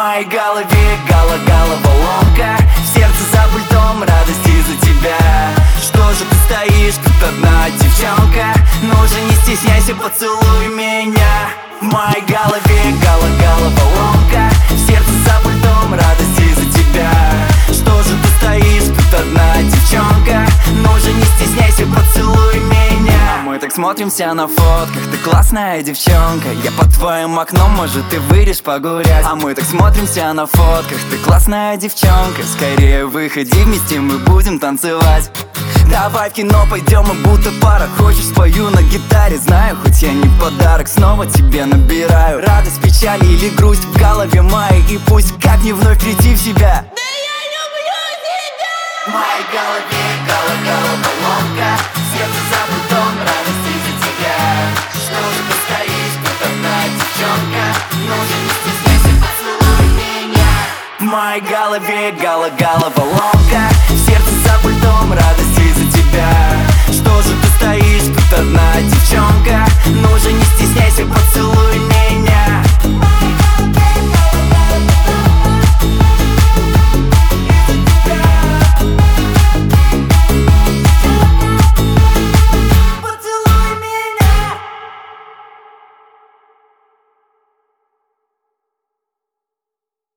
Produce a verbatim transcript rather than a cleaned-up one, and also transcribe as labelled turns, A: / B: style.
A: моей голове гала-головоломка, в сердце за пультом радости за тебя. Что же ты стоишь, тут одна девчонка, ну же не стесняйся, поцелуй меня. В моей голове гала-головоломка, в сердце за пультом радости за тебя. Что же ты стоишь, тут одна девчонка, ну же не стесняйся, поцелуй меня. Мы так смотримся на фотках, ты классная девчонка. Я под твоим окном, может ты выйдешь погулять. А мы так смотримся на фотках, ты классная девчонка. Скорее выходи, вместе мы будем танцевать. Давай в кино пойдем, мы будто пара. Хочешь, спою на гитаре, знаю, хоть я не подарок. Снова тебе набираю радость, печаль или грусть в голове моей. И пусть как не вновь прийти в себя.
B: Да я люблю тебя!
A: В моей голове гала-головоломка, сердце за пультом радости за тебя. Что же ты стоишь, тут одна девчонка, ну же не стесняйся, поцелуй меня. В моей голове гала-головоломка, в сердце за пультом радости за тебя. Что же ты стоишь, тут одна девчонка, ну же не стесняйся, поцелуй